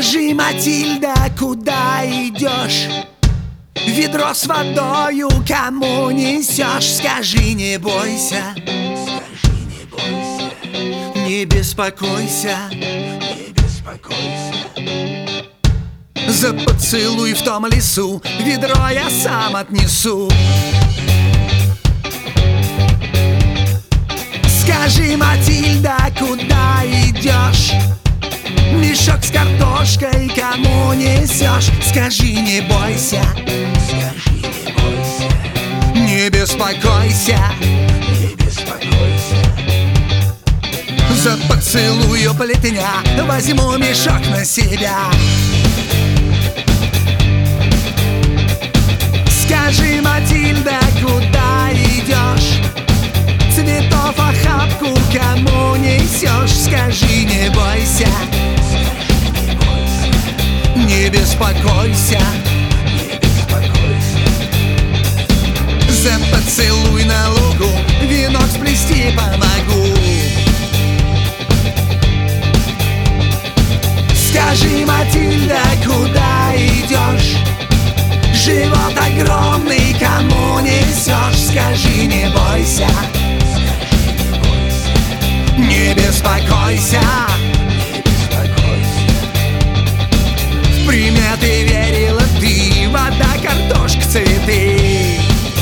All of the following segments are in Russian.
Скажи, Матильда, куда идешь? Ведро с водою кому несешь? Скажи, не бойся, Скажи, не бойся, не беспокойся, не беспокойся. За поцелуй в том лесу ведро я сам отнесу. Скажи, Матильда, куда идешь? Мешок с картошкой кому несешь? Скажи, не бойся, Скажи, не бойся, не беспокойся, не беспокойся. за поцелую плетня возьму мешок на себя. Скажи, Матильда, куда идешь? Цветов охапку кому несешь? Скажи, не бойся, не беспокойся, Не беспокойся. за поцелуй на лугу венок сплести помогу. Скажи, Матильда, куда идешь? Живот огромный кому несешь? Скажи, не бойся, не беспокойся, Не беспокойся. в приметы верила ты, вода, картошка, цветы.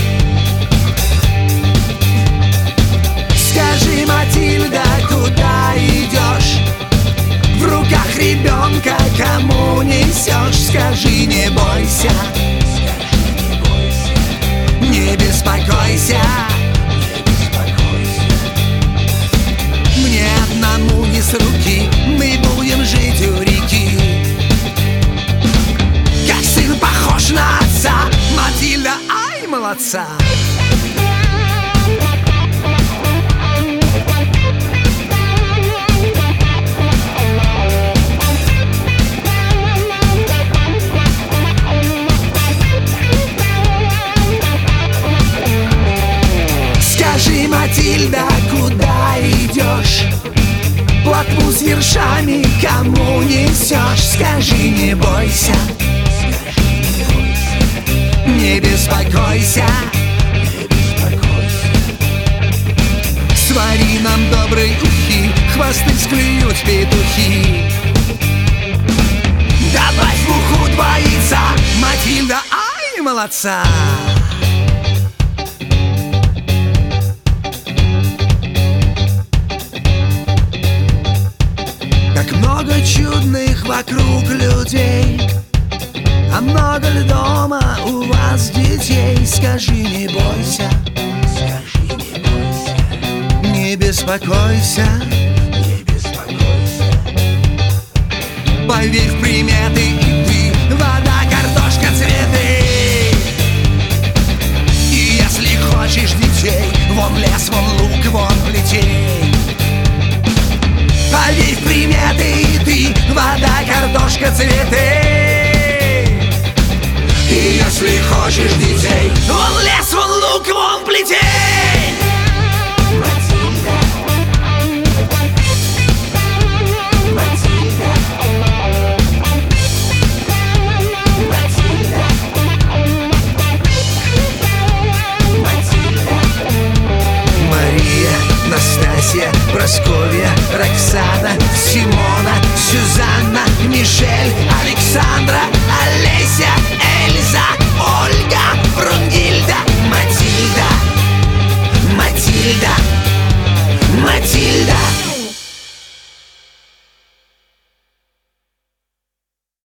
Скажи, Матильда, куда идешь? В руках ребенка кому несешь? Скажи, не бойся, не беспокойся, мне одному не с руки, мы будем жить у реки. Как сын похож на отца, Матильда, ай, молодца. Скажи, Матильда, куда идешь? Плотву с ершами кому несешь? Скажи, не бойся, не беспокойся, свари нам доброй ухи, хвосты склюют петухи. Добавь в уху 2 яйца, Матильда, ай, молодца. Как много чудных вокруг людей, а много ли дома у вас детей? Скажи, не бойся, Скажи, не бойся, не беспокойся, не беспокойся. поверь в приметы и ты, вода, картошка, цветы. И если хочешь детей, вон лес, вон лук, вон плетей. Поверь в приметы и ты, вода, картошка, цветы. И если хочешь детей, вон лес, вон лук, вон плетей.